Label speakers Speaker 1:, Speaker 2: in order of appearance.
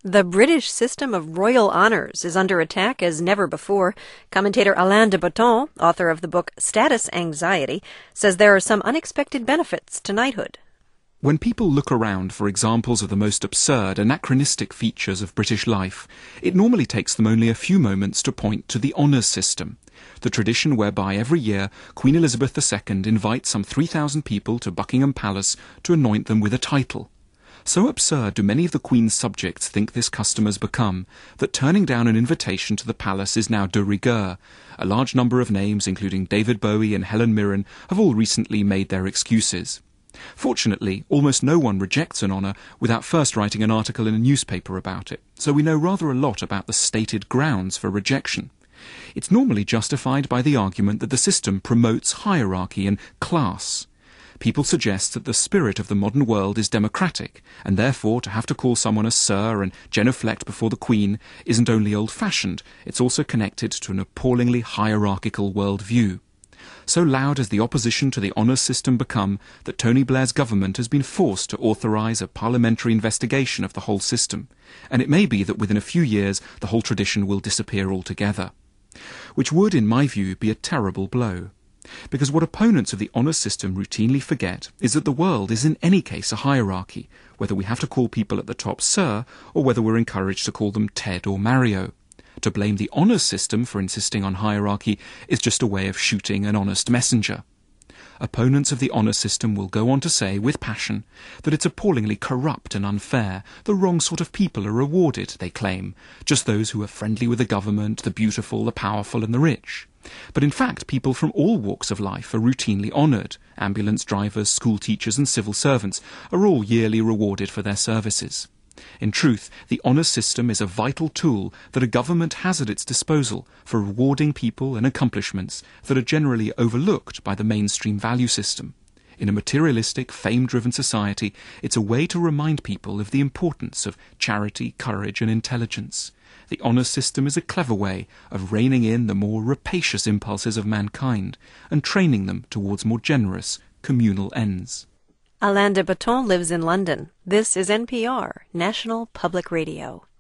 Speaker 1: The British system of royal honors is under attack as never before. Commentator Alain de Botton, author of the book Status Anxiety, says there are some unexpected benefits to knighthood.
Speaker 2: When people look around for examples of the most absurd, anachronistic features of British life, it normally takes them only a few moments to point to the honours system, the tradition whereby every year Queen Elizabeth II invites some 3,000 people to Buckingham Palace to anoint them with a title. So absurd do many of the Queen's subjects think this custom has become, that turning down an invitation to the palace is now de rigueur. A large number of names, including David Bowie and Helen Mirren, have all recently made their excuses. Fortunately, almost no one rejects an honour without first writing an article in a newspaper about it, so we know rather a lot about the stated grounds for rejection. It's normally justified by the argument that the system promotes hierarchy and class. People suggest that the spirit of the modern world is democratic, and therefore to have to call someone a Sir and genuflect before the Queen isn't only old-fashioned, it's also connected to an appallingly hierarchical world-view. So loud has the opposition to the honours system become that Tony Blair's government has been forced to authorise a parliamentary investigation of the whole system, and it may be that within a few years the whole tradition will disappear altogether. Which would, in my view, be a terrible blow. Because what opponents of the honours system routinely forget is that the world is in any case a hierarchy, whether we have to call people at the top Sir, or whether we're encouraged to call them Ted or Mario. To blame the honours system for insisting on hierarchy is just a way of shooting an honest messenger. Opponents of the honours system will go on to say, with passion, that it's appallingly corrupt and unfair. The wrong sort of people are rewarded, they claim, just those who are friendly with the government, the beautiful, the powerful and the rich. But in fact, people from all walks of life are routinely honoured. Ambulance drivers, school teachers and civil servants are all yearly rewarded for their services. In truth, the honours system is a vital tool that a government has at its disposal for rewarding people and accomplishments that are generally overlooked by the mainstream value system. In a materialistic, fame-driven society, it's a way to remind people of the importance of charity, courage and intelligence. The honours system is a clever way of reining in the more rapacious impulses of mankind and training them towards more generous, communal ends.
Speaker 1: Alain de Botton lives in London. This is NPR, National Public Radio.